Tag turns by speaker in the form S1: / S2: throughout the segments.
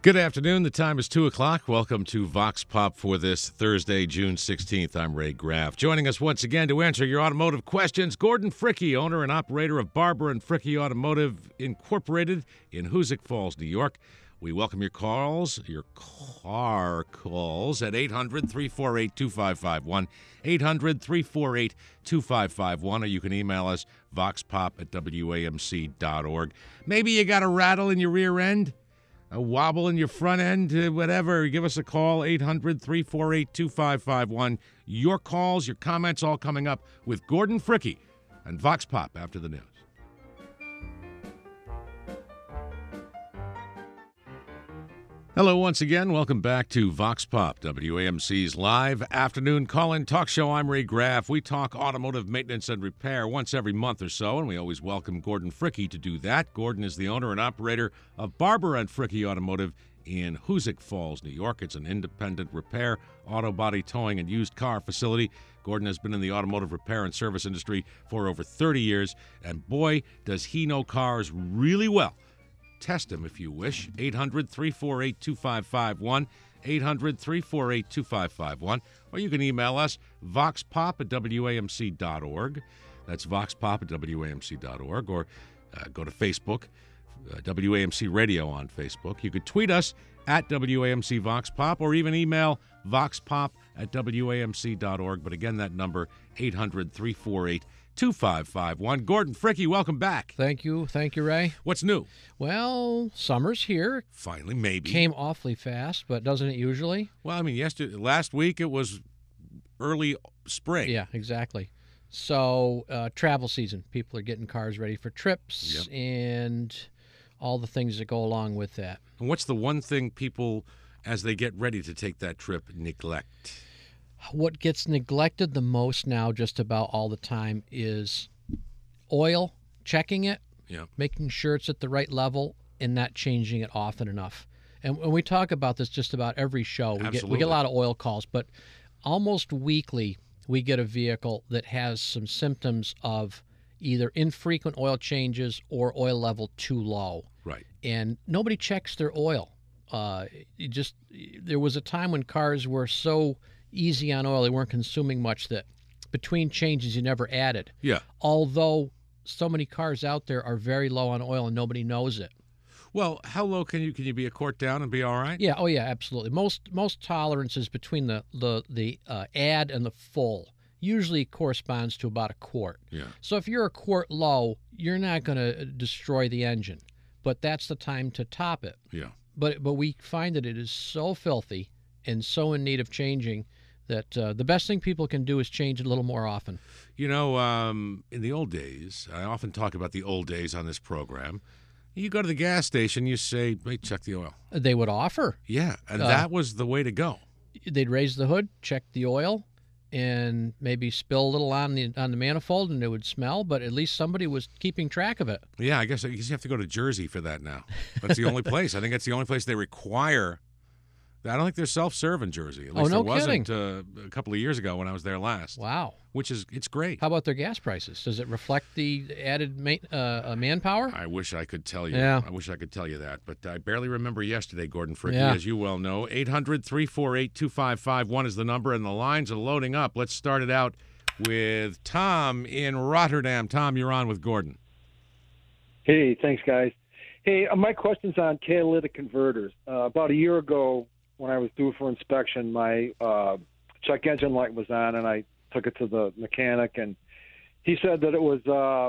S1: Good afternoon. The time is 2 o'clock. Welcome to Vox Pop for this Thursday, June 16th. I'm Ray Graff. Joining us once again to answer your automotive questions, Gordon Fricke, owner and operator of Barber and Fricke Automotive Incorporated in Hoosick Falls, New York. We welcome your calls, your car calls at 800-348-2551, 800-348-2551, or you can email us, voxpop@wamc.org. Maybe you got a rattle in your rear end? A wobble in your front end, whatever, give us a call, 800-348-2551. Your calls, your comments all coming up with Gordon Fricke and Vox Pop after the news. Hello once again. Welcome back to Vox Pop, WAMC's live afternoon call-in talk show. I'm Ray Graff. We talk automotive maintenance and repair once every month or so, and we always welcome Gordon Fricke to do that. Gordon is the owner and operator of Barber and Fricke Automotive in Hoosick Falls, New York. It's an independent repair, auto body towing, and used car facility. Gordon has been in the automotive repair and service industry for over 30 years, and boy, does he know cars really well. Test him if you wish. 800-348-2551, 800-348-2551, or you can email us, voxpop@wamc.org. That's voxpop@wamc.org, or go to Facebook, WAMC Radio on Facebook. You could tweet us at WAMC Vox Pop, or even email voxpop@wamc.org. But again, that number, 800-348-2551. Gordon Fricke, welcome back.
S2: Thank you, Ray.
S1: What's new?
S2: Well, summer's here.
S1: Finally, maybe.
S2: Came awfully fast, but doesn't it usually?
S1: Well, I mean, last week it was early spring.
S2: Yeah, exactly. So, travel season. People are getting cars ready for trips and all the things that go along with that.
S1: And what's the one thing people, as they get ready to take that trip, neglect?
S2: What gets neglected the most now, just about all the time, is oil, checking it, making sure it's at the right level, and not changing it often enough. And when we talk about this just about every show, we get a lot of oil calls, but almost weekly we get a vehicle that has some symptoms of either infrequent oil changes or oil level too low.
S1: Right.
S2: And nobody checks their oil. There was a time when cars were so easy on oil, they weren't consuming much, that between changes you never added.
S1: Yeah.
S2: Although so many cars out there are very low on oil and nobody knows it.
S1: Well, how low can you be a quart down and be all right?
S2: Yeah. Oh yeah, absolutely. Most tolerances between the add and the full usually corresponds to about a quart.
S1: Yeah.
S2: So if you're a quart low, you're not going to destroy the engine, but that's the time to top it.
S1: Yeah.
S2: But we find that it is so filthy and so in need of changing that the best thing people can do is change it a little more often.
S1: You know, in the old days, I often talk about the old days on this program. You go to the gas station, you say, "Hey, check the oil."
S2: They would offer.
S1: Yeah, and that was the way to go.
S2: They'd raise the hood, check the oil, and maybe spill a little on the manifold, and it would smell, but at least somebody was keeping track of it.
S1: Yeah, I guess you have to go to Jersey for that now. That's the only place. I think that's the only place they require. I don't think they're self-serve in Jersey. At least
S2: no
S1: it wasn't
S2: kidding.
S1: A couple of years ago when I was there last.
S2: Wow.
S1: It's great.
S2: How about their gas prices? Does it reflect the added manpower?
S1: I wish I could tell you.
S2: Yeah.
S1: I wish I could tell you that, but I barely remember yesterday, Gordon Fricke,
S2: Yeah.
S1: as you well know. 800-348-2551 is the number, and the lines are loading up. Let's start it out with Tom in Rotterdam. Tom, you're on with Gordon.
S3: Hey, thanks, guys. Hey, my question's on catalytic converters. About a year ago, when I was due for inspection, my check engine light was on, and I took it to the mechanic, and he said that it was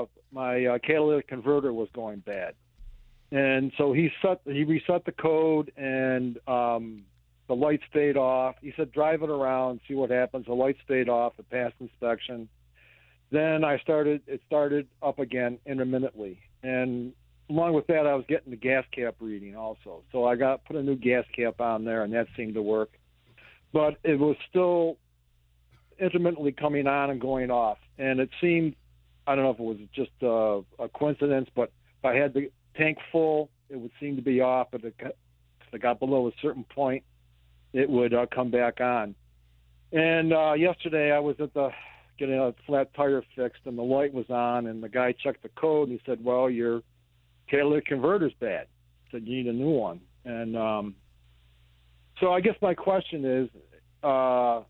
S3: my catalytic converter was going bad. And so he reset the code, and the light stayed off. He said, drive it around, see what happens. The light stayed off. It passed inspection. Then it started up again intermittently. And along with that, I was getting the gas cap reading also. So I put a new gas cap on there, and that seemed to work. But it was still intermittently coming on and going off. And it seemed, I don't know if it was just a coincidence, but if I had the tank full, it would seem to be off. But if it got below a certain point, it would come back on. And yesterday I was getting a flat tire fixed, and the light was on, and the guy checked the code, and he said, well, your catalytic converter's bad. Said you need a new one. And So I guess my question is, how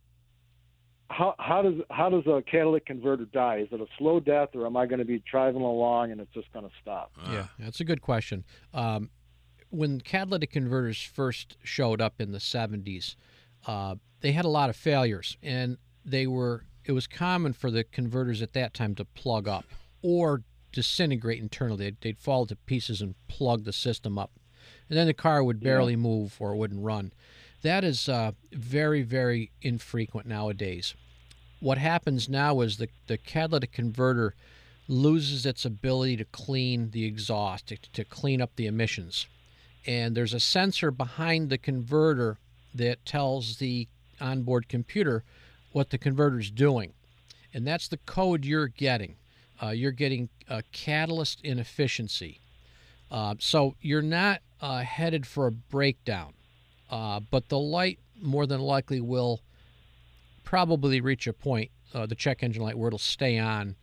S3: does a catalytic converter die? Is it a slow death, or am I going to be driving along and it's just going to stop?
S2: Yeah, that's a good question. When catalytic converters first showed up in the 70s, they had a lot of failures, and it was common for the converters at that time to plug up or disintegrate internally. They'd fall to pieces and plug the system up, and then the car would barely move or it wouldn't run. That is very, very infrequent nowadays. What happens now is the catalytic converter loses its ability to clean the exhaust, to clean up the emissions. And there's a sensor behind the converter that tells the onboard computer what the converter's doing. And that's the code you're getting. You're getting catalyst inefficiency. So you're not headed for a breakdown. But the light more than likely will probably reach a point, the check engine light, where it'll stay on,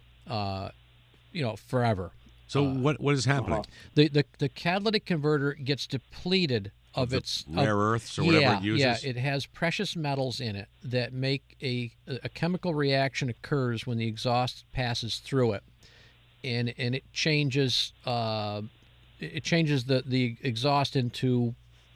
S2: forever.
S1: So what is happening?
S2: The catalytic converter gets depleted of its
S1: rare earths or whatever it uses.
S2: Yeah, it has precious metals in it that make a chemical reaction occurs when the exhaust passes through it, and it changes the exhaust into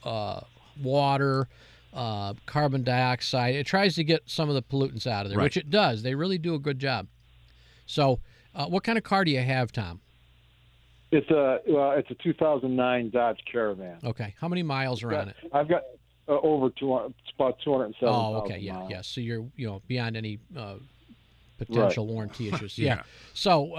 S2: water, carbon dioxide. It tries to get some of the pollutants out of there, which it does. They really do a good job. So, what kind of car do you have, Tom?
S3: It's a 2009 Dodge Caravan.
S2: Okay, how many miles are on it?
S3: I've got over 200. It's about 207.
S2: Oh, okay, yeah. So you're beyond any potential warranty issues. Yeah. So,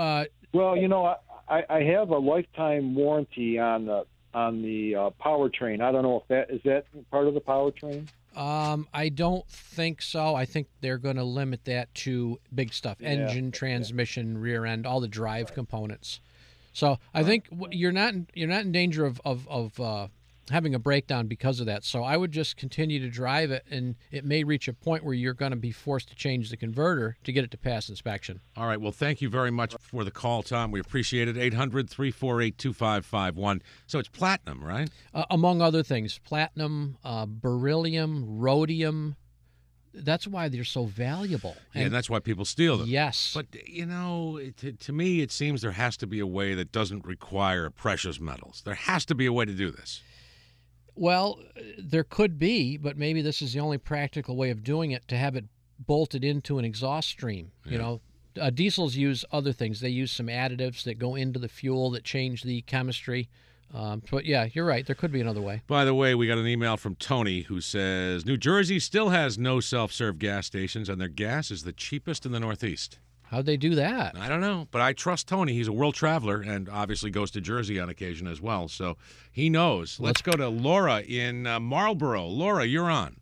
S3: I have a lifetime warranty on the powertrain. I don't know if is that part of the powertrain.
S2: I don't think so. I think they're going to limit that to big stuff: engine, transmission, rear end, all the drive components. So I think you're not in danger of having a breakdown because of that. So I would just continue to drive it, and it may reach a point where you're going to be forced to change the converter to get it to pass inspection.
S1: All right. Well, thank you very much for the call, Tom. We appreciate it. 800-348-2551. So it's platinum, right?
S2: Among other things, platinum, beryllium, rhodium. That's why they're so valuable.
S1: And that's why people steal them.
S2: Yes.
S1: But, to me, it seems there has to be a way that doesn't require precious metals. There has to be a way to do this.
S2: Well, there could be, but maybe this is the only practical way of doing it, to have it bolted into an exhaust stream.
S1: Yeah.
S2: Diesels use other things. They use some additives that go into the fuel that change the chemistry. But yeah, you're right. There could be another way.
S1: By the way, we got an email from Tony who says, New Jersey still has no self-serve gas stations, and their gas is the cheapest in the Northeast.
S2: How'd they do that?
S1: I don't know, but I trust Tony. He's a world traveler and obviously goes to Jersey on occasion as well, so he knows. Let's go to Laura in Marlboro. Laura, you're on.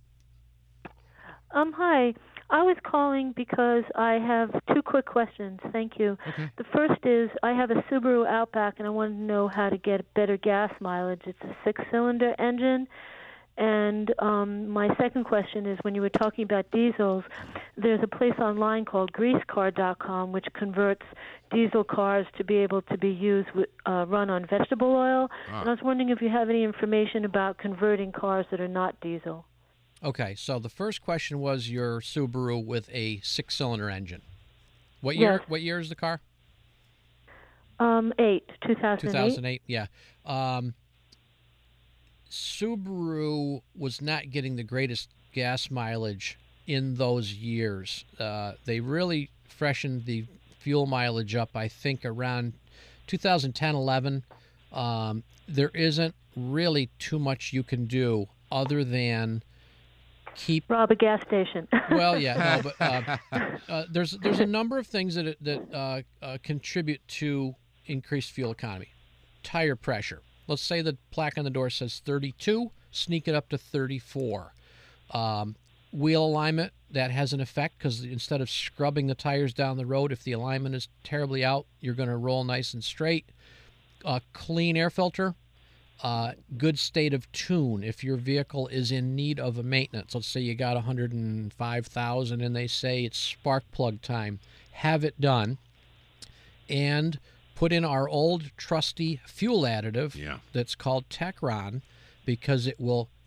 S4: Hi. I was calling because I have two quick questions. Thank you.
S1: Okay.
S4: The first is, I have a Subaru Outback, and I wanted to know how to get better gas mileage. It's a 6-cylinder engine. And my second question is, when you were talking about diesels, there's a place online called greasecar.com, which converts diesel cars to be able to be used run on vegetable oil. And I was wondering if you have any information about converting cars that are not diesel.
S2: Okay, so the first question was your Subaru with a 6-cylinder engine. What year?
S4: Yes.
S2: What year is the car?
S4: 2008.
S2: 2008. Yeah. Subaru was not getting the greatest gas mileage in those years. They really freshened the fuel mileage up, I think, around 2010-11. There isn't really too much you can do other than
S4: rob a gas station.
S2: Well, yeah, no, but there's a number of things that contribute to increased fuel economy. Tire pressure. Let's say the plaque on the door says 32, sneak it up to 34. Wheel alignment, that has an effect, because instead of scrubbing the tires down the road, if the alignment is terribly out, you're going to roll nice and straight. Clean air filter. Good state of tune. If your vehicle is in need of a maintenance, let's say you got 105,000 and they say it's spark plug time, have it done, and put in our old trusty fuel additive that's called Techron, because it will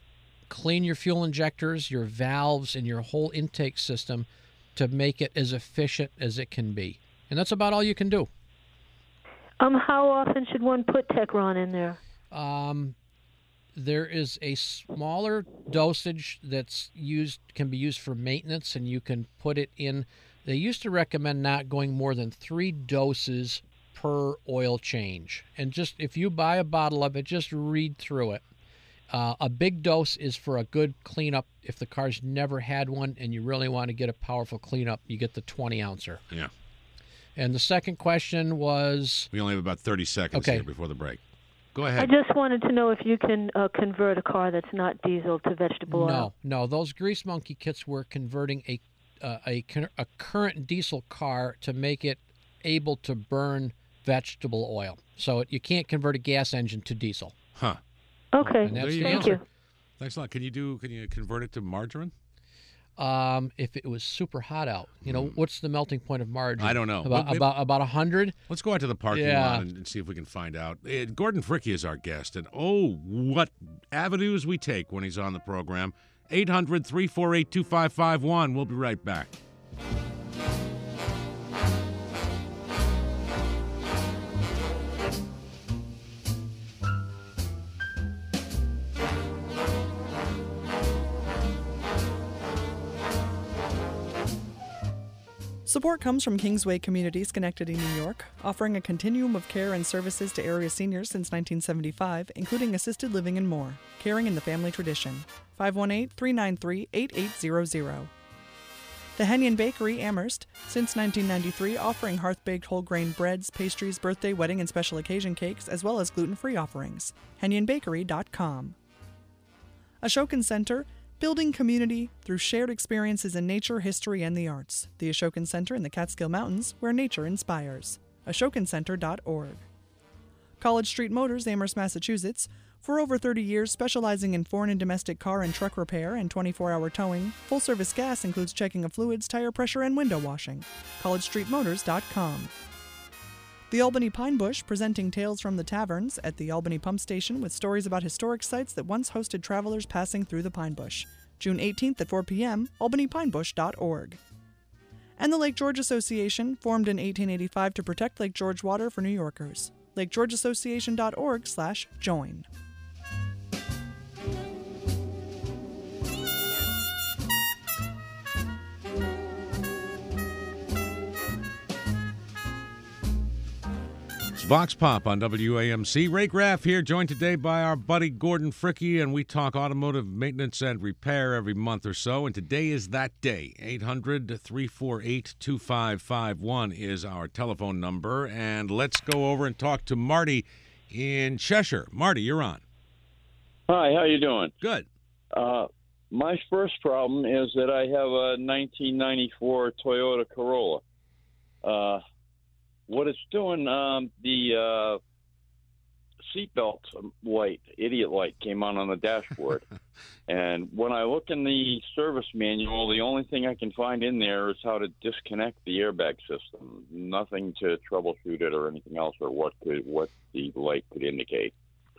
S2: clean your fuel injectors, your valves, and your whole intake system to make it as efficient as it can be. And that's about all you can do.
S4: How often should one put Techron in there?
S2: There is a smaller dosage that's can be used for maintenance, and you can put it in. They used to recommend not going more than 3 doses per oil change. And just if you buy a bottle of it, just read through it. A big dose is for a good cleanup. If the car's never had one and you really want to get a powerful cleanup, you get the 20-ouncer.
S1: Yeah.
S2: And the second question was...
S1: We only have about 30 seconds here before the break. Go ahead.
S4: I just wanted to know if you can convert a car that's not diesel to vegetable oil.
S2: No. Those Grease Monkey kits were converting a current diesel car to make it able to burn vegetable oil. So you can't convert a gas engine to diesel.
S1: Huh.
S4: Okay.
S2: Thank
S4: you.
S1: Thanks a lot. Can you convert it to margarine?
S2: If it was super hot out, what's the melting point of margarine?
S1: I don't know.
S2: About 100.
S1: Let's go out to the parking lot and see if we can find out. Gordon Fricke is our guest, and what avenues we take when he's on the program. 800-348-2551. We'll be right back.
S5: Support comes from Kingsway Community, Schenectady, New York, offering a continuum of care and services to area seniors since 1975, including assisted living and more. Caring in the family tradition. 518-393-8800. The Hennian Bakery, Amherst, since 1993, offering hearth-baked whole grain breads, pastries, birthday, wedding, and special occasion cakes, as well as gluten-free offerings. HennianBakery.com. Ashokan Center, building community through shared experiences in nature, history, and the arts. The Ashokan Center in the Catskill Mountains, where nature inspires. AshokanCenter.org. College Street Motors, Amherst, Massachusetts. For over 30 years, specializing in foreign and domestic car and truck repair and 24-hour towing. Full-service gas includes checking of fluids, tire pressure, and window washing. CollegeStreetMotors.com. The Albany Pine Bush, presenting tales from the taverns at the Albany Pump Station with stories about historic sites that once hosted travelers passing through the Pine Bush. June 18th at 4 p.m., albanypinebush.org. And the Lake George Association, formed in 1885 to protect Lake George water for New Yorkers. lakegeorgeassociation.org/join.
S1: Vox Pop on WAMC. Ray Graff here, joined today by our buddy Gordon Fricke, and we talk automotive maintenance and repair every month or so, and today is that day. 800-348-2551 is our telephone number, and let's go over and talk to Marty in Cheshire. Marty, you're on.
S6: Hi, how you doing?
S1: Good.
S6: My first problem is that I have a 1994 Toyota Corolla. What it's doing, the seatbelt light, idiot light, came on the dashboard. And when I look in the service manual, the only thing I can find in there is how to disconnect the airbag system. Nothing to troubleshoot it or anything else, or what the light could indicate.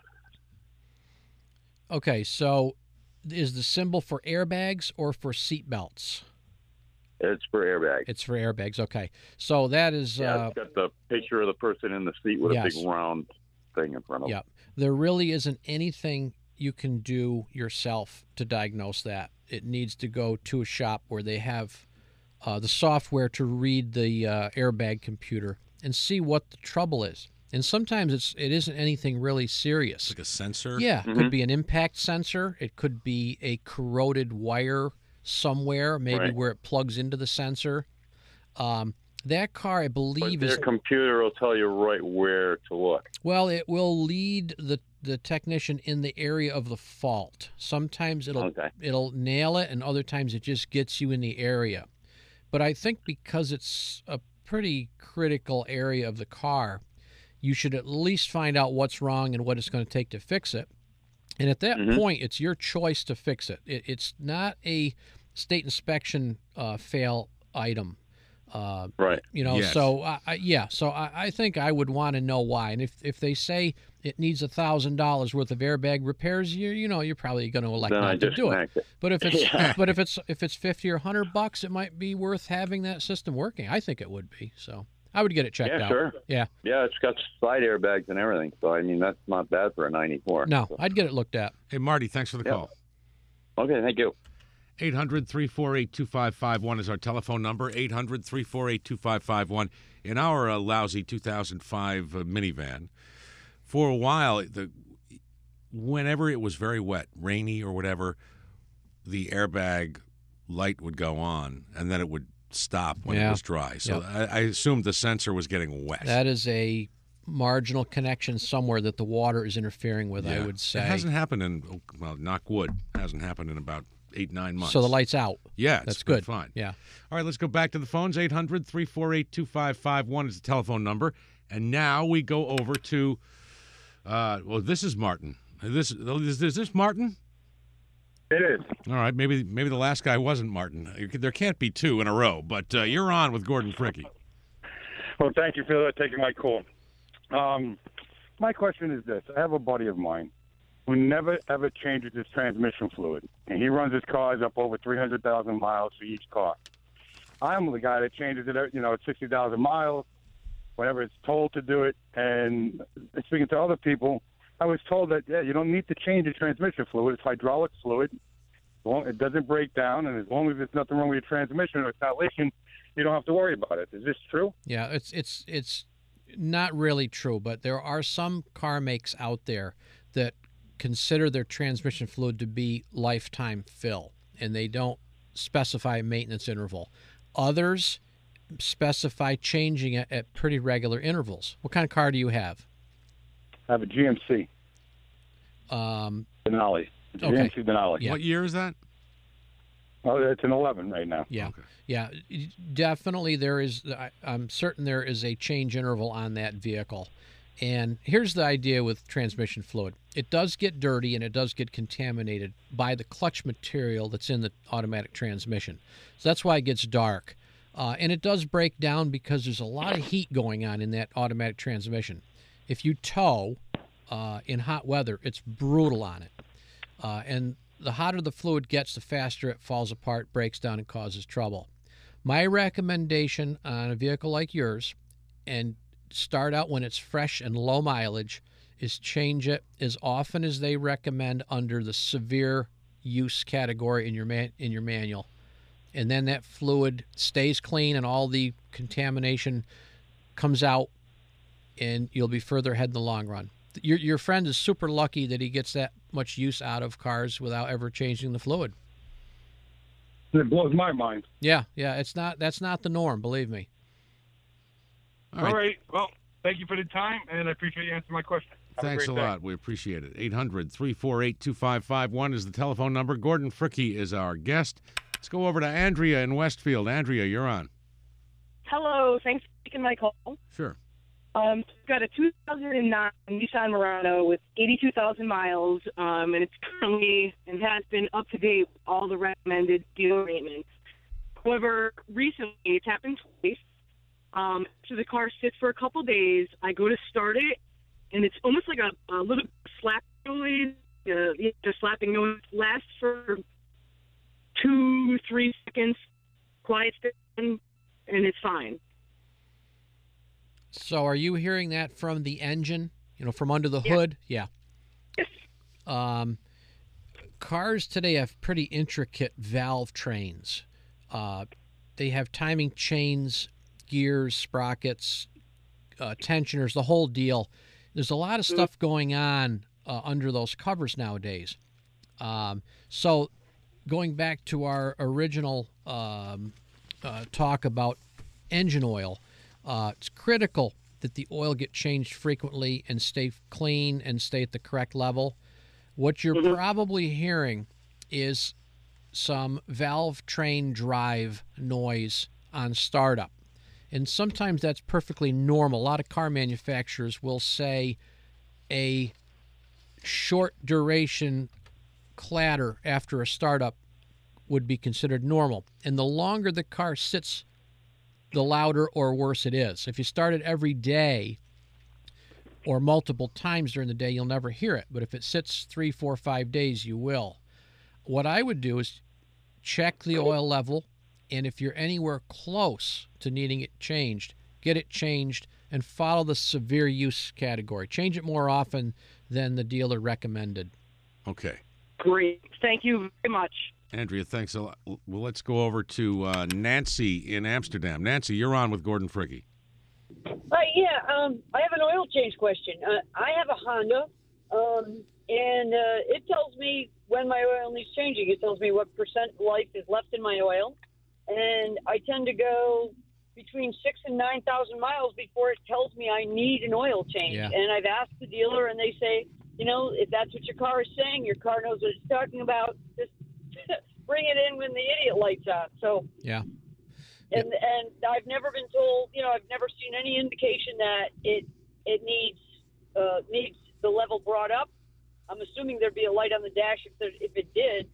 S2: Okay, so is the symbol for airbags or for seatbelts?
S6: It's for airbags.
S2: It's for airbags, okay. So that is...
S6: it's got the picture of the person in the seat with a big round thing in front of them.
S2: Yeah. There really isn't anything you can do yourself to diagnose that. It needs to go to a shop where they have the software to read the airbag computer and see what the trouble is. And sometimes it isn't anything really serious.
S1: Like a sensor?
S2: Yeah. It could be an impact sensor. It could be a corroded wire somewhere, maybe where it plugs into the sensor. That car, I believe,
S6: their computer will tell you right where to look.
S2: Well, it will lead the technician in the area of the fault. Sometimes it'll nail it, and other times it just gets you in the area. But I think because it's a pretty critical area of the car, you should at least find out what's wrong and what it's going to take to fix it. And at that point, it's your choice to fix it. It's not a state inspection fail item.
S6: Right.
S1: Yes.
S2: So I think I would want to know why. And if they say it needs $1,000 worth of airbag repairs, you're probably going to elect
S6: Then I
S2: not to do it.
S6: disconnect it.
S2: But if it's
S6: Yeah.
S2: but if it's $50 or $100, it might be worth having that system working. I think it would be. So I would get it checked out.
S6: Sure.
S2: Yeah.
S6: Yeah, it's got side airbags and everything. So, I mean, that's not bad for a 94.
S2: No,
S6: So.
S2: I'd get it looked at.
S1: Hey, Marty, thanks for the call.
S6: Okay, thank you.
S1: 800-348-2551 is our telephone number, 800-348-2551. In our lousy 2005 minivan, for a while, whenever it was very wet, rainy or whatever, the airbag light would go on, and then it would stop when it was dry. So I assumed the sensor was getting wet.
S2: That is a marginal connection somewhere that the water is interfering with, I would say.
S1: It hasn't happened knock wood, hasn't happened in about 8-9 months.
S2: So the light's out.
S1: Yeah,
S2: that's good.
S1: Fine.
S2: Yeah.
S1: All right, let's go back to the phones. 800-348-2551 is the telephone number. And now we go over to, this is Martin. Is this Martin?
S7: It is.
S1: All right, maybe the last guy wasn't Martin. There can't be two in a row, but you're on with Gordon Fricke.
S7: Well, thank you for taking my call. My question is this. I have a buddy of mine who never, ever changes his transmission fluid, and he runs his cars up over 300,000 miles for each car. I'm the guy that changes it, at 60,000 miles, whenever it's told to do it. And speaking to other people, I was told that, you don't need to change the transmission fluid. It's hydraulic fluid. It doesn't break down, and as long as there's nothing wrong with your transmission or it's not leaking, you don't have to worry about it. Is this true?
S2: Yeah, it's not really true, but there are some car makes out there that consider their transmission fluid to be lifetime fill, and they don't specify a maintenance interval. Others specify changing it at pretty regular intervals. What kind of car do you have?
S7: I have a GMC. Denali. GMC Denali.
S2: Yeah.
S1: What year is that?
S7: Oh, it's an 11 right now.
S2: Yeah.
S1: Okay.
S2: Yeah, definitely there is. I'm certain there is a change interval on that vehicle. And here's the idea with transmission fluid. It does get dirty and it does get contaminated by the clutch material that's in the automatic transmission. So that's why it gets dark. And it does break down because there's a lot of heat going on in that automatic transmission. If you tow in hot weather, it's brutal on it. And the hotter the fluid gets, the faster it falls apart, breaks down, and causes trouble. My recommendation on a vehicle like yours, and start out when it's fresh and low mileage, is change it as often as they recommend under the severe use category in your manual. And then that fluid stays clean and all the contamination comes out, and you'll be further ahead in the long run. Your friend is super lucky that he gets that much use out of cars without ever changing the fluid.
S7: It blows my mind.
S2: Yeah, that's not the norm, believe me.
S7: All right. Well, thank you for the time, and I appreciate you answering my question.
S1: Thanks a lot. We appreciate it. 800-348-2551 is the telephone number. Gordon Fricke is our guest. Let's go over to Andrea in Westfield. Andrea, you're on.
S8: Hello. Thanks for taking my call.
S1: Sure.
S8: Got a 2009 Nissan Murano with 82,000 miles, and it's currently and has been up to date with all the recommended dealer maintenance. However, recently it's happened twice. After the car sits for a couple days, I go to start it, and it's almost like a little slap noise. The slapping noise lasts for 2-3 seconds, quiets down, and it's fine.
S2: So are you hearing that from the engine, from under the hood? Yeah.
S8: Yes.
S2: Cars today have pretty intricate valve trains. They have timing chains, gears, sprockets, tensioners, the whole deal. There's a lot of stuff going on under those covers nowadays. So going back to our original talk about engine oil, it's critical that the oil get changed frequently and stay clean and stay at the correct level. What you're probably hearing is some valve train drive noise on startup. And sometimes that's perfectly normal. A lot of car manufacturers will say a short duration clatter after a startup would be considered normal. And the longer the car sits the louder or worse it is. If you start it every day or multiple times during the day, you'll never hear it. But if it sits 3, 4, 5 days, you will. What I would do is check the oil level, and if you're anywhere close to needing it changed, get it changed and follow the severe use category. Change it more often than the dealer recommended.
S1: Okay.
S8: Great. Thank you very much.
S1: Andrea, thanks a lot. Well, let's go over to Nancy in Amsterdam. Nancy, you're on with Gordon Fricke.
S9: I have an oil change question. I have a Honda, and it tells me when my oil needs changing. It tells me what percent life is left in my oil, and I tend to go between 6,000 and 9,000 miles before it tells me I need an oil change.
S2: Yeah.
S9: And I've asked the dealer, and they say, if that's what your car is saying, your car knows what it's talking about. Just bring it in when the idiot light's on. So
S2: yeah.
S9: And I've never been told, I've never seen any indication that it needs the level brought up. I'm assuming there'd be a light on the dash if it did.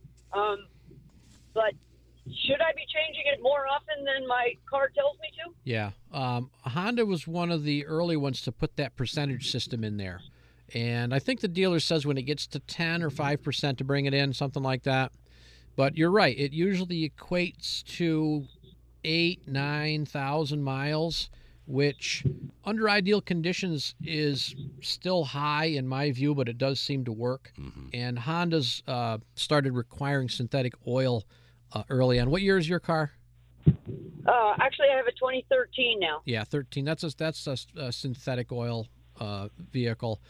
S9: But should I be changing it more often than my car tells me to?
S2: Yeah. Honda was one of the early ones to put that percentage system in there. And I think the dealer says when it gets to 10 or 5% to bring it in, something like that. But you're right. It usually equates to 8,000, 9,000 miles, which under ideal conditions is still high in my view, but it does seem to work. Mm-hmm. And Honda's started requiring synthetic oil early on. What year is your car?
S9: Actually, I have a 2013 now.
S2: Yeah, 13. That's a synthetic oil vehicle.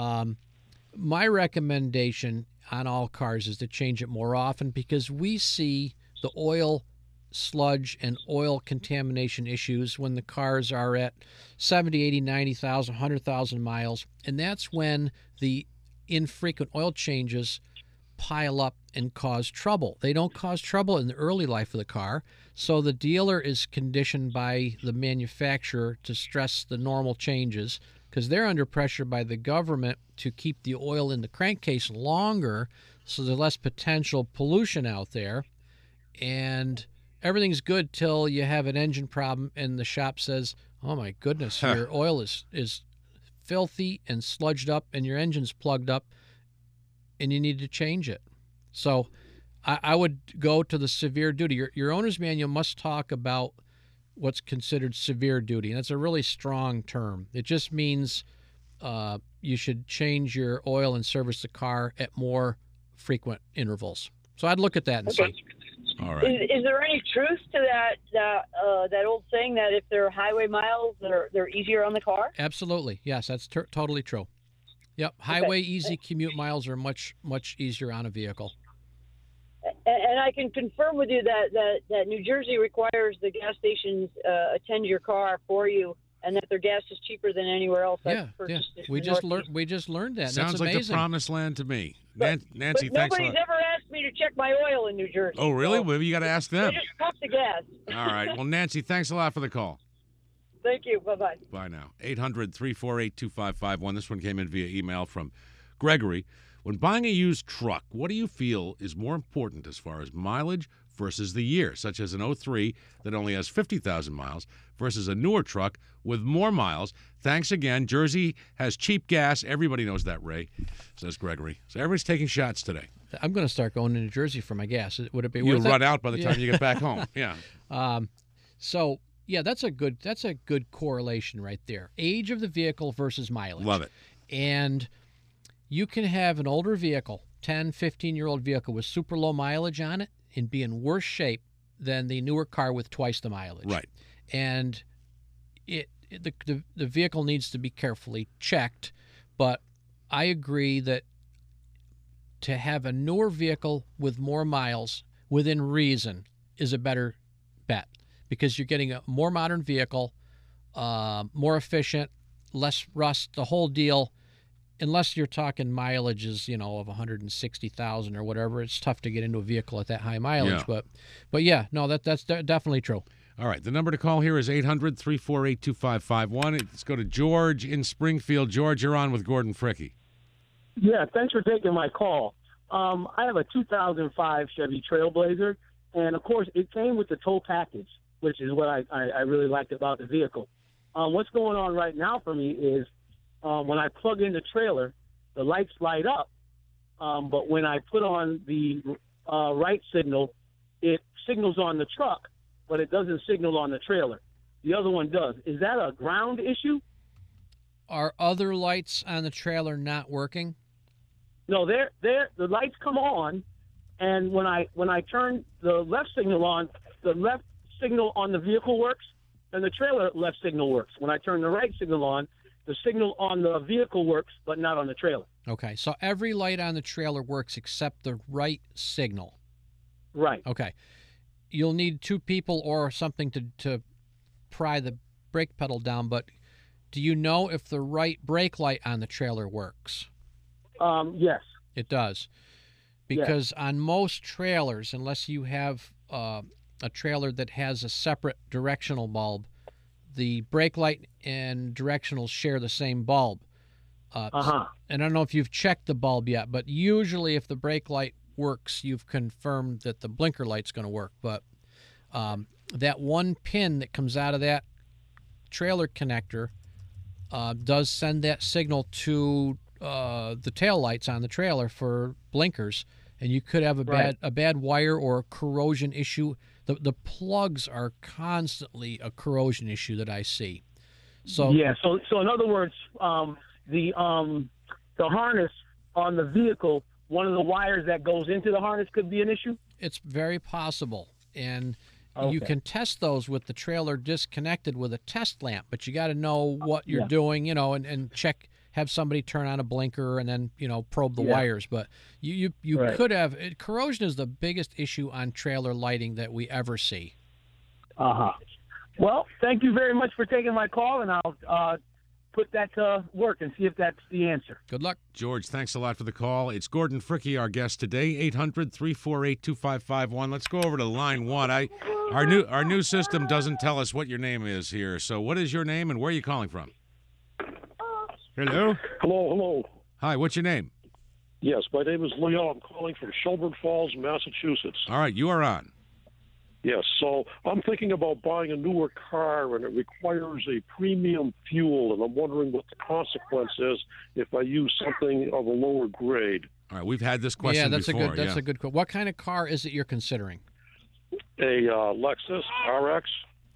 S2: My recommendation on all cars is to change it more often because we see the oil sludge and oil contamination issues when the cars are at 70, 80, 90,000, 100,000 miles. And that's when the infrequent oil changes pile up and cause trouble. They don't cause trouble in the early life of the car. So the dealer is conditioned by the manufacturer to stress the normal changes because they're under pressure by the government to keep the oil in the crankcase longer so there's less potential pollution out there. And everything's good till you have an engine problem and the shop says, oh my goodness, your oil is filthy and sludged up and your engine's plugged up and you need to change it. So I would go to the severe duty. Your owner's manual must talk about what's considered severe duty. And that's a really strong term. It just means you should change your oil and service the car at more frequent intervals. So I'd look at that and see.
S1: All right.
S9: Is there any truth to that old saying that if they're highway miles, they're easier on the car?
S2: Absolutely. Yes, that's totally true. Yep. Highway easy commute miles are much, much easier on a vehicle.
S9: And I can confirm with you that New Jersey requires the gas stations attend your car for you, and that their gas is cheaper than anywhere else.
S2: Yeah. We just learned that.
S1: Sounds
S2: That's
S1: like
S2: amazing.
S1: the promised land to me. Nancy,
S9: but
S1: thanks a lot.
S9: nobody's ever asked me to check my oil in New Jersey.
S1: Oh, really?
S9: So
S1: Well, you got to ask them.
S9: they just pump the gas.
S1: All right. Well, Nancy, thanks a lot for the call.
S9: Thank you. Bye-bye.
S1: Bye now. 800-348-2551. This one came in via email from Gregory. When buying a used truck, what do you feel is more important as far as mileage versus the year, such as an 03 that only has 50,000 miles versus a newer truck with more miles? Thanks again. Jersey has cheap gas. Everybody knows that, Ray, says Gregory. So everybody's taking shots today.
S2: I'm going to start going to New Jersey for my gas. Would it be worth
S1: You'll
S2: it?
S1: run out by the time you get back home. Yeah.
S2: So yeah, that's a good correlation right there. Age of the vehicle versus mileage.
S1: Love it.
S2: And you can have an older vehicle, 10, 15-year-old vehicle with super low mileage on it and be in worse shape than the newer car with twice the mileage.
S1: Right.
S2: And the vehicle needs to be carefully checked, but I agree that to have a newer vehicle with more miles within reason is a better bet because you're getting a more modern vehicle, more efficient, less rust, the whole deal. Unless you're talking mileages, of 160,000 or whatever, it's tough to get into a vehicle at that high mileage.
S1: Yeah.
S2: But yeah, no, that's definitely true.
S1: All right. The number to call here is 800-348-2551. Let's go to George in Springfield. George, you're on with Gordon Fricke.
S10: Yeah, thanks for taking my call. I have a 2005 Chevy Trailblazer, and, of course, it came with the tow package. which is what I really liked about the vehicle. What's going on right now for me is when I plug in the trailer, the lights light up, but when I put on the right signal, it signals on the truck, but it doesn't signal on the trailer. The other one does. Is that a ground issue?
S2: Are other lights on the trailer not working?
S10: No, the lights come on, and when I turn the left signal on, the left signal on the vehicle works, and the trailer left signal works. When I turn the right signal on, the signal on the vehicle works, but not on the trailer.
S2: Okay, so every light on the trailer works except the right signal.
S10: Right.
S2: Okay. You'll need two people or something to pry the brake pedal down, but do you know if the right brake light on the trailer works?
S10: Yes.
S2: It does. Because on most trailers, unless you have a trailer that has a separate directional bulb, the brake light and directionals share the same bulb. And I don't know if you've checked the bulb yet, but usually if the brake light works, you've confirmed that the blinker light's going to work. But that one pin that comes out of that trailer connector does send that signal to the tail lights on the trailer for blinkers, and you could have a bad wire or a corrosion issue. The plugs are constantly a corrosion issue that I see. So
S10: yeah. So in other words, the harness on the vehicle, one of the wires that goes into the harness could be an issue.
S2: It's very possible, and you can test those with the trailer disconnected with a test lamp. But you got to know what you're doing, and check. Have somebody turn on a blinker and then probe the wires. But you could have corrosion is the biggest issue on trailer lighting that we ever see.
S10: Well, thank you very much for taking my call, and I'll put that to work and see if that's the answer.
S2: Good luck.
S1: George, thanks a lot for the call. It's Gordon Fricke, our guest today, 800-348-2551. Let's go over to line one. Our new system doesn't tell us what your name is here. So what is your name and where are you calling from? Hello?
S11: Hello.
S1: Hi, what's your name?
S11: Yes, my name is Leo. I'm calling from Shelburne Falls, Massachusetts.
S1: All right, you are on.
S11: Yes, so I'm thinking about buying a newer car, and it requires a premium fuel, and I'm wondering what the consequence is if I use something of a lower grade.
S1: All right, we've had this question before.
S2: That's a good question. What kind of car is it you're considering?
S11: A Lexus RX.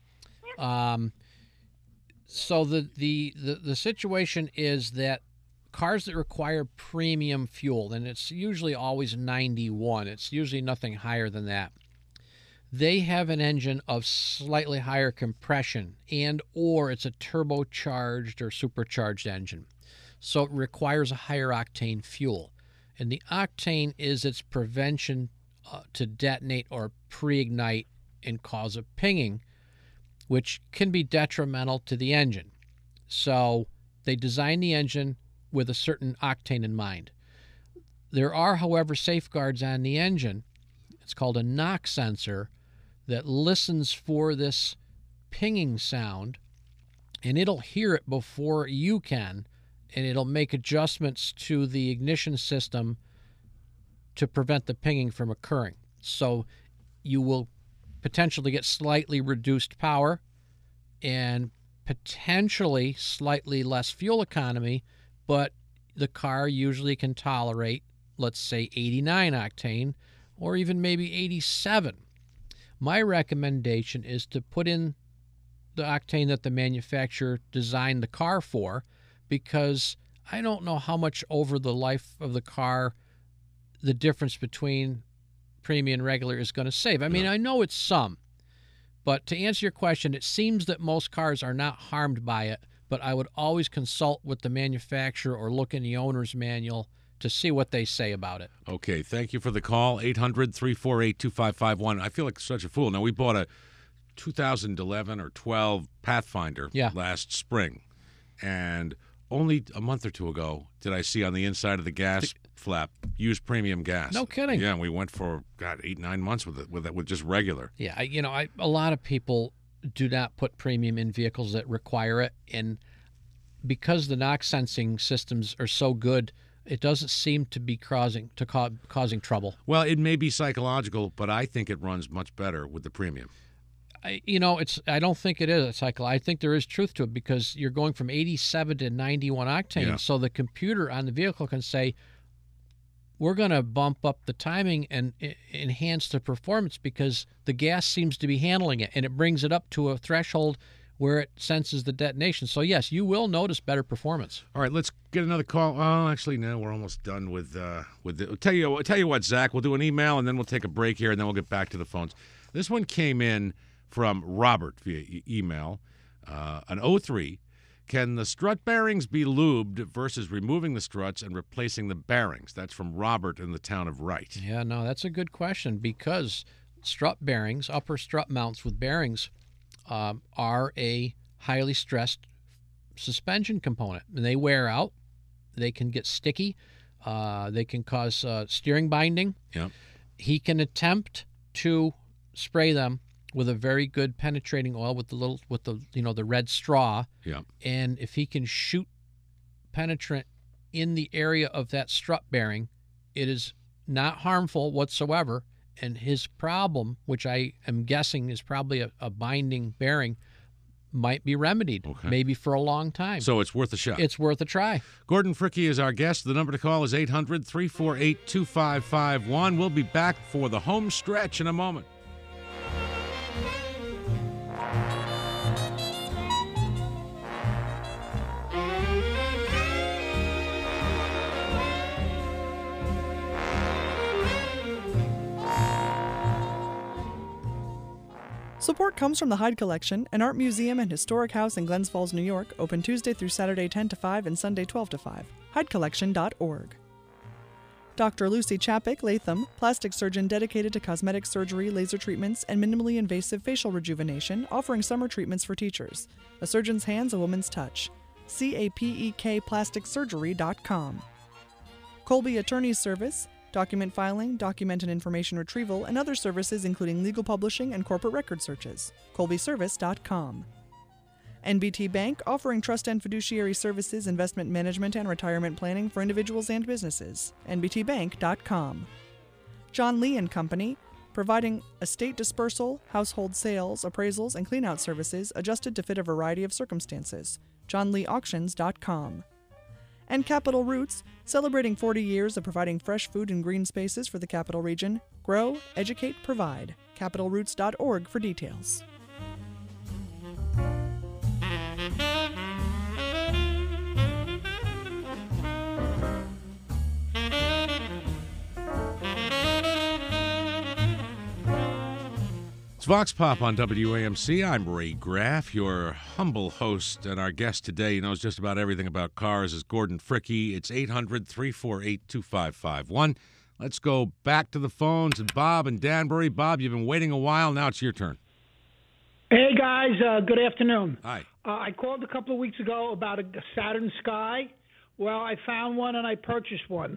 S2: So the situation is that cars that require premium fuel, and it's usually always 91, it's usually nothing higher than that, they have an engine of slightly higher compression or it's a turbocharged or supercharged engine. So it requires a higher octane fuel. And the octane is its prevention to detonate or pre-ignite and cause a pinging, which can be detrimental to the engine. So they design the engine with a certain octane in mind. There are, however, safeguards on the engine. It's called a knock sensor that listens for this pinging sound, and it'll hear it before you can, and it'll make adjustments to the ignition system to prevent the pinging from occurring. So you will potentially get slightly reduced power and potentially slightly less fuel economy, but the car usually can tolerate, let's say, 89 octane or even maybe 87. My recommendation is to put in the octane that the manufacturer designed the car for, because I don't know how much over the life of the car the difference between premium and regular is going to save. I mean, I know it's some, but to answer your question, it seems that most cars are not harmed by it, but I would always consult with the manufacturer or look in the owner's manual to see what they say about it.
S1: Okay, thank you for the call, 800-348-2551. I feel like such a fool. Now, we bought a 2011 or 12 Pathfinder last spring, and only a month or two ago did I see on the inside of the gas flap use premium gas.
S2: No kidding.
S1: Yeah, and we went for 8-9 months with just regular.
S2: Yeah, a lot of people do not put premium in vehicles that require it, and because the knock sensing systems are so good, it doesn't seem to be causing trouble.
S1: Well, it may be psychological, but I think it runs much better with the premium.
S2: I don't think it is a cycle. I think there is truth to it because you're going from 87 to 91 octane.
S1: Yeah.
S2: So the computer on the vehicle can say, we're going to bump up the timing and enhance the performance because the gas seems to be handling it, and it brings it up to a threshold where it senses the detonation. So, yes, you will notice better performance.
S1: All right, let's get another call. Oh, actually, no, we're almost done with the. Tell you what, Zach, we'll do an email, and then we'll take a break here, and then we'll get back to the phones. This one came in from Robert via email, an 03. Can the strut bearings be lubed versus removing the struts and replacing the bearings? That's from Robert in the town of Wright.
S2: Yeah, no, that's a good question because strut bearings, upper strut mounts with bearings, are a highly stressed suspension component. And they wear out. They can get sticky. They can cause steering binding.
S1: Yeah.
S2: He can attempt to spray them with a very good penetrating oil with the red straw.
S1: Yeah.
S2: And if he can shoot penetrant in the area of that strut bearing, it is not harmful whatsoever. And his problem, which I am guessing is probably a binding bearing, might be remedied, maybe for a long time.
S1: So it's worth a shot.
S2: It's worth a try.
S1: Gordon Fricke is our guest. The number to call is 800-348-2551. We'll be back for the home stretch in a moment.
S5: Support comes from the Hyde Collection, an art museum and historic house in Glens Falls, New York, open Tuesday through Saturday 10 to 5 and Sunday 12 to 5. HydeCollection.org. Dr. Lucy Chapik Latham, plastic surgeon dedicated to cosmetic surgery, laser treatments, and minimally invasive facial rejuvenation, offering summer treatments for teachers. A surgeon's hands, a woman's touch. CAPEKPlasticsurgery.com. Colby Attorney's Service, document filing, document and information retrieval, and other services including legal publishing and corporate record searches. ColbyService.com. NBT Bank, offering trust and fiduciary services, investment management, and retirement planning for individuals and businesses. NBTBank.com. John Lee and Company, providing estate dispersal, household sales, appraisals, and cleanout services adjusted to fit a variety of circumstances. JohnLeeAuctions.com. And Capital Roots, celebrating 40 years of providing fresh food and green spaces for the capital region. Grow, educate, provide. CapitalRoots.org for details.
S1: It's Vox Pop on WAMC. I'm Ray Graff, your humble host, and our guest today knows just about everything about cars is Gordon Fricke. It's 800-348-2551. Let's go back to the phones and Bob and Danbury. Bob, you've been waiting a while. Now it's your turn.
S12: Hey, guys. Good afternoon.
S1: Hi.
S12: I called a couple of weeks ago about a Saturn Sky. Well, I found one and I purchased one.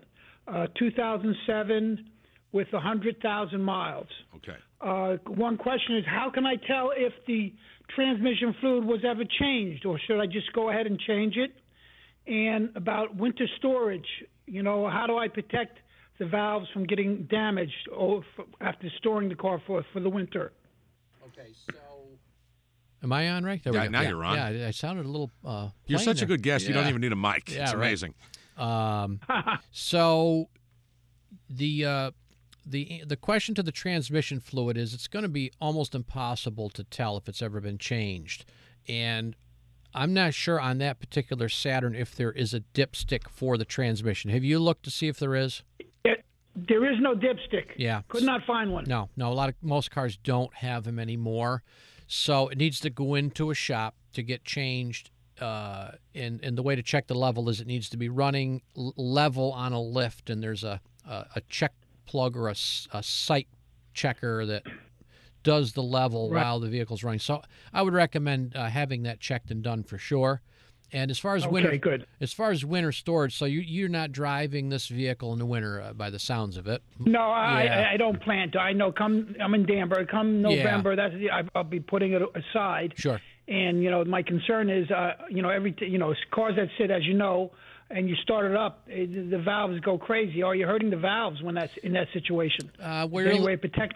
S12: 2007 with 100,000 miles.
S1: Okay.
S12: One question is, how can I tell if the transmission fluid was ever changed, or should I just go ahead and change it? And about winter storage, how do I protect the valves from getting damaged after storing the car for the winter?
S2: Okay, so... Am I on, Ray?
S1: Yeah, now you're on.
S2: Yeah, I sounded a little
S1: You're such
S2: there.
S1: a good guest,
S2: yeah.
S1: You don't even need a mic.
S2: Yeah,
S1: it's amazing.
S2: Right. So the question to the transmission fluid is it's going to be almost impossible to tell if it's ever been changed. And I'm not sure on that particular Saturn if there is a dipstick for the transmission. Have you looked to see if there is?
S12: There is no dipstick.
S2: Yeah.
S12: Could not find one.
S2: No. Most cars don't have them anymore. So it needs to go into a shop to get changed. And the way to check the level is it needs to be running level on a lift, and there's a check plug or a sight checker that does the level while the vehicle's running. So I would recommend having that checked and done for sure. And as far as winter storage, so you're not driving this vehicle in the winter by the sounds of it.
S12: No, I don't plan to. I know. I'm in Danbury. Come November, I'll be putting it aside.
S2: Sure.
S12: And my concern is, cars that sit, as you know, and you start it up, the valves go crazy. Are you hurting the valves when that's in that situation? Is there any way of protecting them?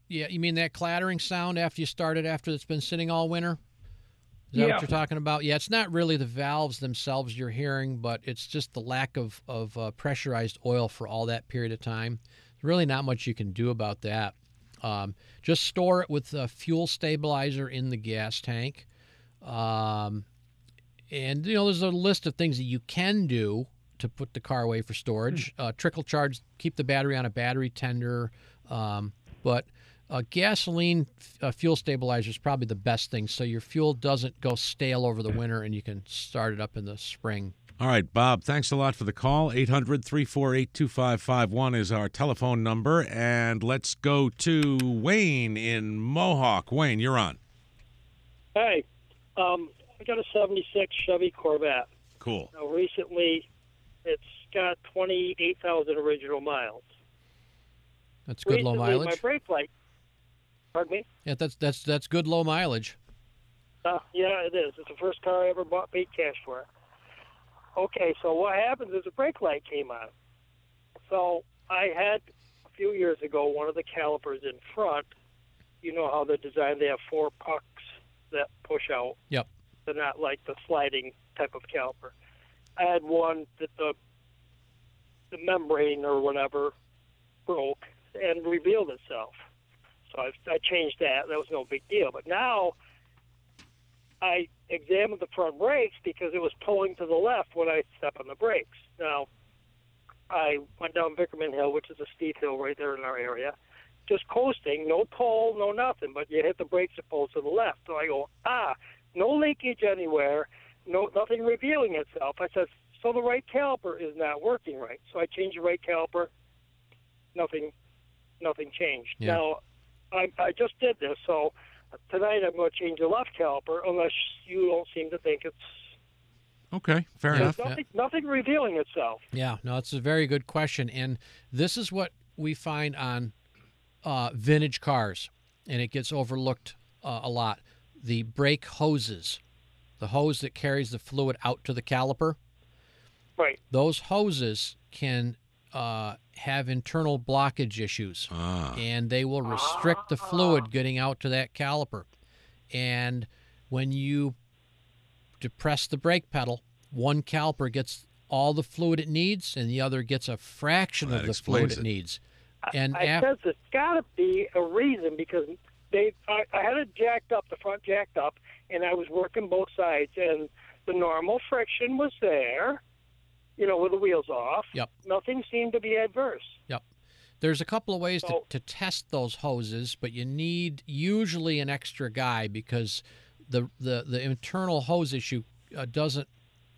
S2: Yeah, you mean that clattering sound after you start it after it's been sitting all winter? Is that what you're talking about? Yeah, it's not really the valves themselves you're hearing, but it's just the lack of pressurized oil for all that period of time. There's really not much you can do about that. Just store it with a fuel stabilizer in the gas tank. And, there's a list of things that you can do to put the car away for storage. Trickle charge, keep the battery on a battery tender. But gasoline fuel stabilizer is probably the best thing, so your fuel doesn't go stale over the winter and you can start it up in the spring.
S1: All right, Bob, thanks a lot for the call. 800-348-2551 is our telephone number. And let's go to Wayne in Mohawk. Wayne, you're on.
S13: Hey, I got a 76 Chevy Corvette.
S1: Cool.
S13: Now, recently, it's got 28,000 original miles.
S2: That's good low mileage.
S13: My brake light. Pardon me?
S2: Yeah, that's good low mileage.
S13: Yeah, it is. It's the first car I ever bought paid cash for. Okay, so what happens is the brake light came on. So I had, a few years ago, one of the calipers in front. You know how they're designed. They have 4 pucks that push out.
S2: Yep.
S13: They're not like the sliding type of caliper. I had one that the membrane or whatever broke and revealed itself. So I changed that. That was no big deal. But now I examined the front brakes because it was pulling to the left when I stepped on the brakes. Now, I went down Vickerman Hill, which is a steep hill right there in our area, just coasting, no pull, no nothing, but you hit the brakes to pull to the left. So I go, no leakage anywhere, nothing revealing itself. I said, so the right caliper is not working right. So I changed the right caliper, nothing changed.
S2: Yeah.
S13: Now, I just did this, so tonight I'm going to change the left caliper unless you don't seem to think it's...
S1: Okay, fair enough.
S13: Nothing revealing itself.
S2: Yeah, no, it's a very good question. And this is what we find on vintage cars, and it gets overlooked a lot. The brake hoses, the hose that carries the fluid out to the caliper.
S13: Right.
S2: Those hoses can have internal blockage issues, and they will restrict the fluid getting out to that caliper. And when you depress the brake pedal, one caliper gets all the fluid it needs, and the other gets a fraction of the fluid it needs. And
S13: I said there's got to be a reason because I had it jacked up, the front jacked up, and I was working both sides, and the normal friction was there. With the wheels off.
S2: Yep.
S13: Nothing seemed to be adverse.
S2: Yep. There's a couple of ways to test those hoses, but you need usually an extra guy because the internal hose issue doesn't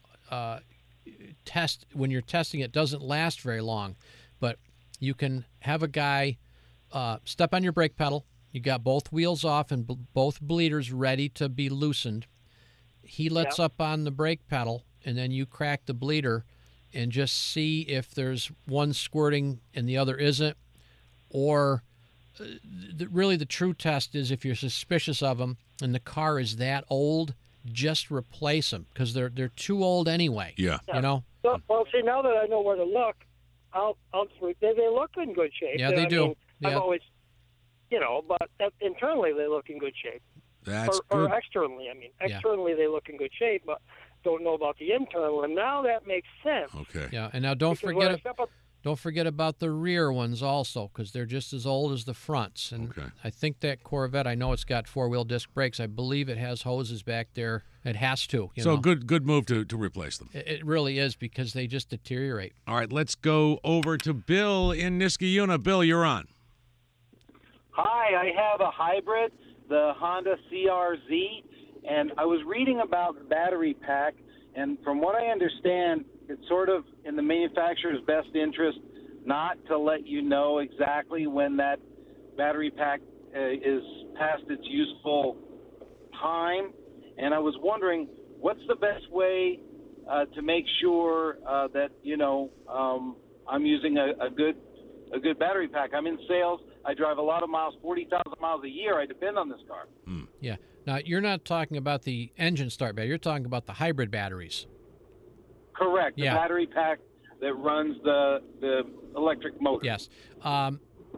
S2: test when you're testing. It doesn't last very long, but you can have a guy step on your brake pedal. You got both wheels off and both bleeders ready to be loosened. He lets up on the brake pedal, and then you crack the bleeder and just see if there's one squirting and the other isn't. Or really the true test is if you're suspicious of them and the car is that old, just replace them because they're too old anyway.
S1: Yeah.
S13: Well, see, now that I know where to look, they look in good shape.
S2: Yeah, they do.
S13: I've always, but internally they look in good shape.
S1: That's
S13: or
S1: good.
S13: Externally, externally they look in good shape, but don't know about the internal, and now that makes sense.
S1: Okay.
S2: Yeah, and now don't forget about the rear ones also, because they're just as old as the fronts. And I think that Corvette, I know it's got 4-wheel disc brakes. I believe it has hoses back there. It has to.
S1: So good move to replace them.
S2: It really is because they just deteriorate.
S1: All right, let's go over to Bill in Niskayuna. Bill, you're on.
S14: Hi, I have a hybrid, the Honda CR-Z. And I was reading about the battery pack, and from what I understand, it's sort of in the manufacturer's best interest not to let you know exactly when that battery pack is past its useful time. And I was wondering, what's the best way to make sure that I'm using a good battery pack? I'm in sales. I drive a lot of miles, 40,000 miles a year. I depend on this car.
S2: Yeah. Now, you're not talking about the engine start battery. You're talking about the hybrid batteries.
S14: Correct. The battery pack that runs the electric motor.
S2: Yes.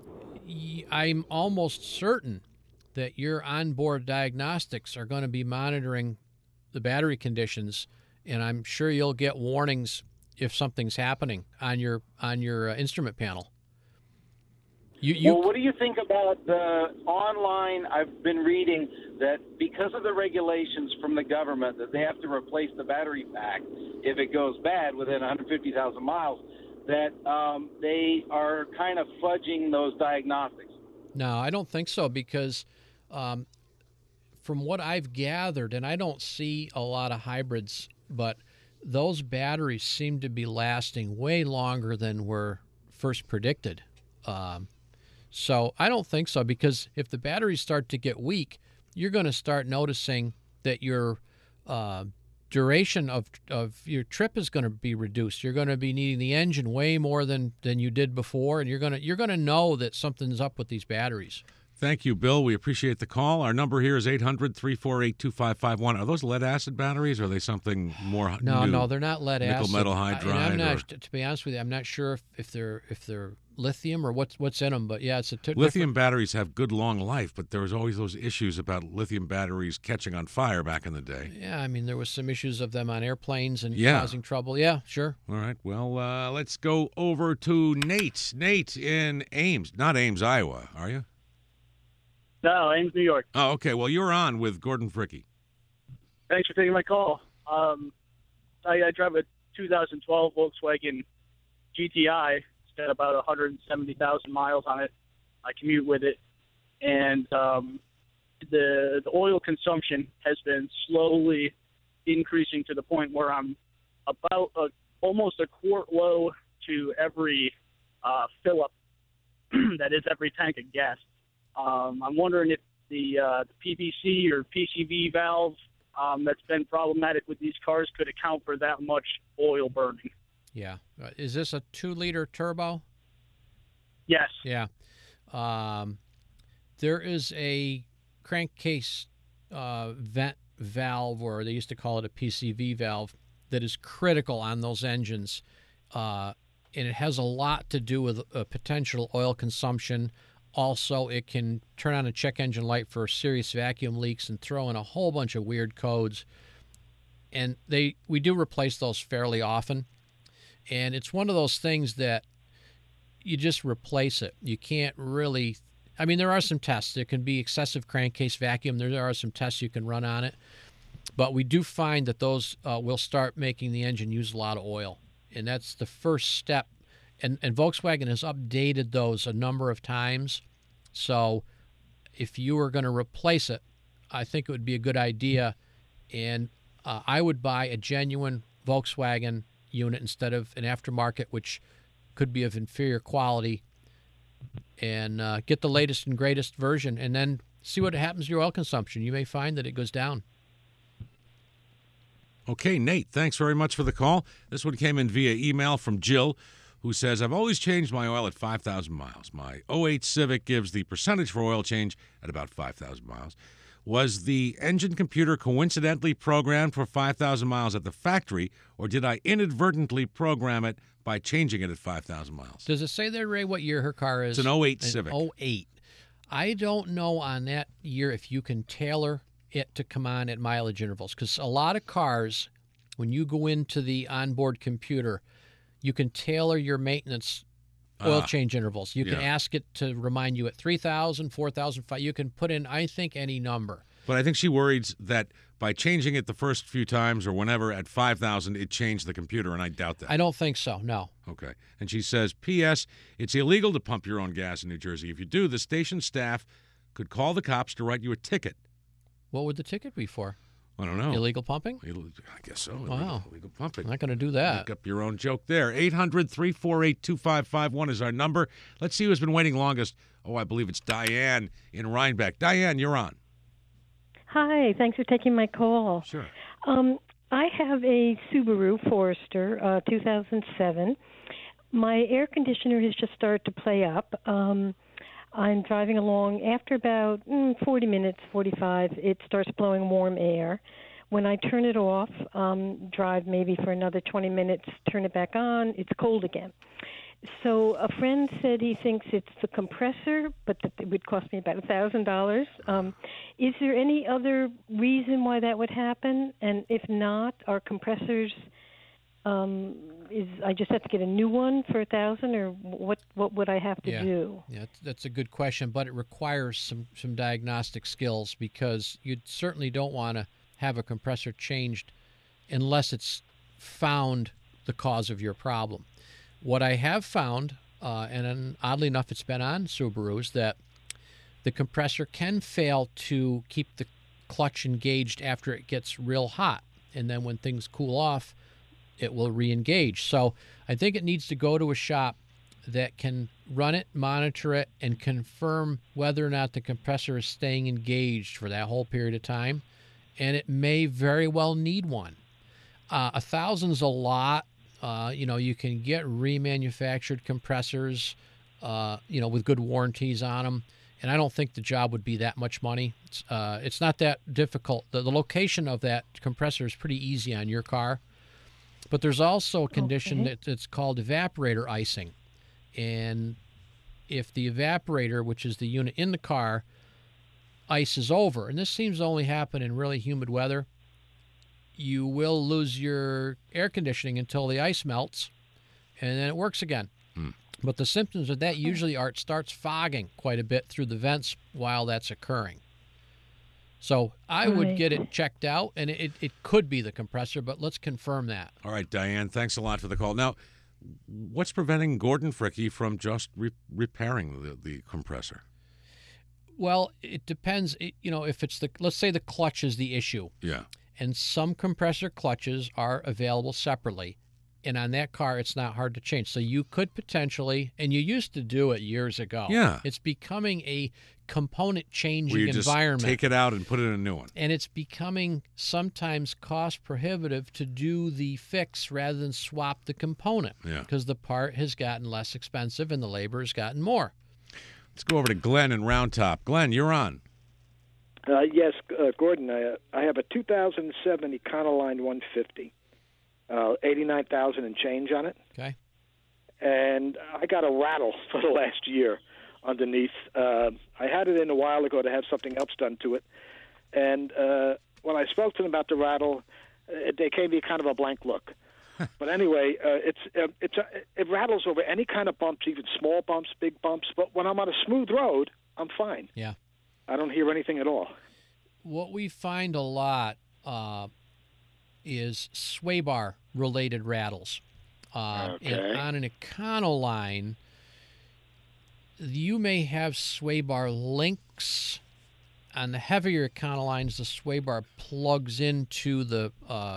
S2: I'm almost certain that your onboard diagnostics are going to be monitoring the battery conditions, and I'm sure you'll get warnings if something's happening on your instrument panel.
S14: Well, what do you think about the online? I've been reading that because of the regulations from the government that they have to replace the battery pack if it goes bad within 150,000 miles, that they are kind of fudging those diagnostics.
S2: No, I don't think so, because from what I've gathered, and I don't see a lot of hybrids, but those batteries seem to be lasting way longer than were first predicted. So I don't think so, because if the batteries start to get weak, you're going to start noticing that your duration of your trip is going to be reduced. You're going to be needing the engine way more than you did before, and you're going to know that something's up with these batteries.
S1: Thank you, Bill. We appreciate the call. Our number here is 800-348-2551. Are those lead-acid batteries, or are they something more new?
S2: No, they're not lead-acid.
S1: Nickel metal hydride?
S2: To be honest with you, I'm not sure if they're lithium or what's in them. But yeah, it's a
S1: lithium batteries have good long life, but there was always those issues about lithium batteries catching on fire back in the day.
S2: Yeah, I mean, there was some issues of them on airplanes and causing trouble. Yeah, sure.
S1: All right. Well, let's go over to Nate. Nate in Ames, not Ames, Iowa. Are you?
S15: No, Ames, New York.
S1: Oh, okay. Well, you're on with Gordon Fricke.
S15: Thanks for taking my call. I drive a 2012 Volkswagen GTI. It's got about 170,000 miles on it. I commute with it. And the oil consumption has been slowly increasing to the point where I'm about almost a quart low to every fill-up. That is every tank of gas. I'm wondering if the PVC or PCV valve that's been problematic with these cars could account for that much oil burning.
S2: Yeah. Is this a 2-liter turbo?
S15: Yes.
S2: Yeah. There is a crankcase vent valve, or they used to call it a PCV valve, that is critical on those engines. And it has a lot to do with potential oil consumption. Also, it can turn on a check engine light for serious vacuum leaks and throw in a whole bunch of weird codes. And we do replace those fairly often. And it's one of those things that you just replace it. You can't really... I mean, there are some tests. There can be excessive crankcase vacuum. There are some tests you can run on it. But we do find that those will start making the engine use a lot of oil. And that's the first step. And Volkswagen has updated those a number of times. So if you were going to replace it, I think it would be a good idea. And I would buy a genuine Volkswagen unit instead of an aftermarket, which could be of inferior quality, and get the latest and greatest version, and then see what happens to your oil consumption. You may find that it goes down.
S1: Okay, Nate, thanks very much for the call. This one came in via email from Jill, who says, I've always changed my oil at 5,000 miles. My 08 Civic gives the percentage for oil change at about 5,000 miles. Was the engine computer coincidentally programmed for 5,000 miles at the factory, or did I inadvertently program it by changing it at 5,000 miles?
S2: Does it say there, Ray, what year her car is?
S1: It's an 08 Civic.
S2: 08. I don't know on that year if you can tailor it to come on at mileage intervals, because a lot of cars, when you go into the onboard computer, you can tailor your maintenance oil change intervals. You can ask it to remind you at 3,000, 4,000, 5,000. You can put in, I think, any number.
S1: But I think she worries that by changing it the first few times or whenever at 5,000, it changed the computer, and I doubt that.
S2: I don't think so, no.
S1: Okay. And she says, P.S., it's illegal to pump your own gas in New Jersey. If you do, the station staff could call the cops to write you a ticket.
S2: What would the ticket be for?
S1: I don't know.
S2: Illegal pumping?
S1: I guess so.
S2: Wow.
S1: Illegal pumping.
S2: I'm not going to do that.
S1: Make up your own joke there. 800-348-2551 is our number. Let's see who's been waiting longest. Oh, I believe it's Diane in Rhinebeck. Diane, you're on.
S16: Hi. Thanks for taking my call.
S1: Sure.
S16: I have a Subaru Forester, 2007. My air conditioner has just started to play up. I'm driving along. After about 40 minutes, 45, it starts blowing warm air. When I turn it off, drive maybe for another 20 minutes, turn it back on, it's cold again. So a friend said he thinks it's the compressor, but that it would cost me about $1,000. Is there any other reason why that would happen? And if not, are compressors? I just have to get a new one for $1,000, or what would I have to do?
S2: Yeah, that's a good question, but it requires some diagnostic skills, because you certainly don't want to have a compressor changed unless it's found the cause of your problem. What I have found, and oddly enough it's been on Subarus, that the compressor can fail to keep the clutch engaged after it gets real hot. And then when things cool off, it will re-engage. So I think it needs to go to a shop that can run it, monitor it, and confirm whether or not the compressor is staying engaged for that whole period of time. And it may very well need one. $1,000's a lot. You can get remanufactured compressors, with good warranties on them. And I don't think the job would be that much money. It's not that difficult. The location of that compressor is pretty easy on your car. But there's also a condition that's called evaporator icing. And if the evaporator, which is the unit in the car, ices over, and this seems to only happen in really humid weather, you will lose your air conditioning until the ice melts, and then it works again. But the symptoms of that usually are it starts fogging quite a bit through the vents while that's occurring. So I would get it checked out, and it could be the compressor, but let's confirm that.
S1: All right, Diane, thanks a lot for the call. Now, what's preventing Gordon Fricke from just repairing the compressor?
S2: Well, it depends. If it's let's say the clutch is the issue.
S1: Yeah.
S2: And some compressor clutches are available separately. And on that car, it's not hard to change. So you could potentially, and you used to do it years ago.
S1: Yeah.
S2: It's becoming a component changing
S1: Where you
S2: environment.
S1: Just take it out and put it in a new one.
S2: And it's becoming sometimes cost prohibitive to do the fix rather than swap the component.
S1: Yeah.
S2: Because the part has gotten less expensive and the labor has gotten more.
S1: Let's go over to Glenn in Round Top. Glenn, you're on.
S17: Yes, Gordon. I have a 2007 Econoline 150, 89,000 and change on it.
S2: Okay.
S17: And I got a rattle for the last year underneath. I had it in a while ago to have something else done to it. And when I spoke to them about the rattle, they gave me kind of a blank look. But anyway, it rattles over any kind of bumps, even small bumps, big bumps. But when I'm on a smooth road, I'm fine.
S2: Yeah.
S17: I don't hear anything at all.
S2: What we find a lot is sway bar related rattles. And on an Econoline, you may have sway bar links. On the heavier Econolines, the sway bar plugs into the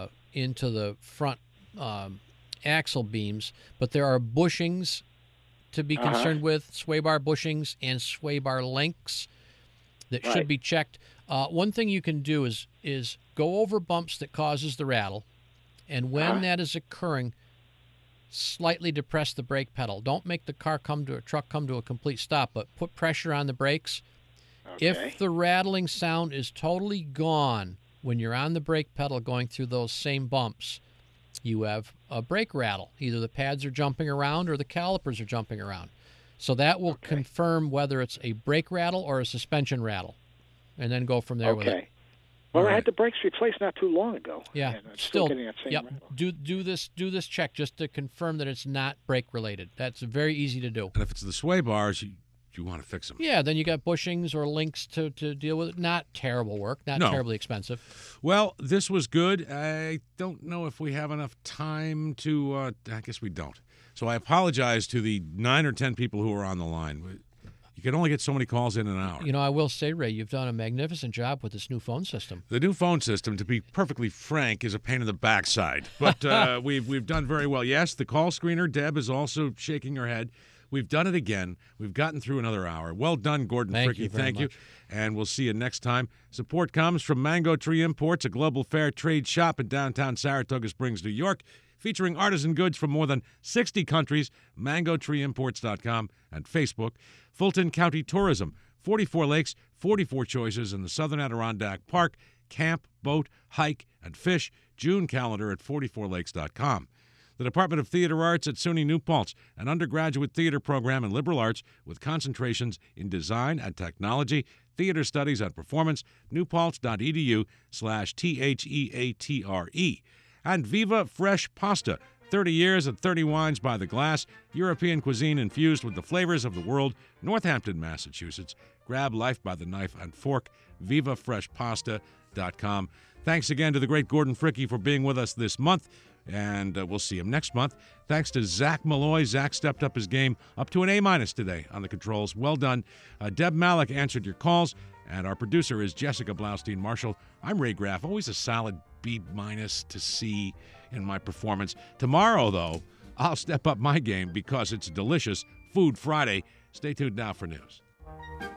S2: front axle beams, but there are bushings to be concerned with, sway bar bushings and sway bar links that should be checked. One thing you can do is go over bumps that causes the rattle, and when that is occurring, slightly depress the brake pedal. Don't make the truck come to a complete stop, but put pressure on the brakes.
S17: Okay.
S2: If the rattling sound is totally gone when you're on the brake pedal going through those same bumps, you have a brake rattle. Either the pads are jumping around or the calipers are jumping around. So that will confirm whether it's a brake rattle or a suspension rattle, and then go from there with it.
S17: Well, I had the brakes replaced not too long ago.
S2: Yeah,
S17: and I'm still getting that same rattle.
S2: Do this check just to confirm that it's not brake related. That's very easy to do.
S1: And if it's the sway bars, you want to fix them.
S2: Yeah, then you got bushings or links to deal with it. Not terrible work, not terribly expensive.
S1: Well, this was good. I don't know if we have enough time to, I guess we don't. So I apologize to the 9 or 10 people who are on the line. You can only get so many calls in an hour.
S2: I will say, Ray, you've done a magnificent job with this new phone system.
S1: The new phone system, to be perfectly frank, is a pain in the backside. But we've done very well. Yes, the call screener, Deb, is also shaking her head. We've done it again. We've gotten through another hour. Well done, Gordon Fricke.
S2: Thank you.
S1: And we'll see you next time. Support comes from Mango Tree Imports, a global fair trade shop in downtown Saratoga Springs, New York, featuring artisan goods from more than 60 countries. MangoTreeImports.com and Facebook. Fulton County Tourism, 44 lakes, 44 choices in the Southern Adirondack Park. Camp, boat, hike, and fish. June calendar at 44lakes.com. The Department of Theater Arts at SUNY New Paltz, an undergraduate theater program in liberal arts with concentrations in design and technology, theater studies and performance, newpaltz.edu/THEATRE. And Viva Fresh Pasta, 30 years and 30 wines by the glass, European cuisine infused with the flavors of the world, Northampton, Massachusetts. Grab life by the knife and fork, vivafreshpasta.com. Thanks again to the great Gordon Fricke for being with us this month, and we'll see him next month. Thanks to Zach Malloy. Zach stepped up his game up to an A- today on the controls. Well done. Deb Malik answered your calls, and our producer is Jessica Blaustein-Marshall. I'm Ray Graff, always a solid B- to C in my performance. Tomorrow, though, I'll step up my game because it's delicious Food Friday. Stay tuned now for news.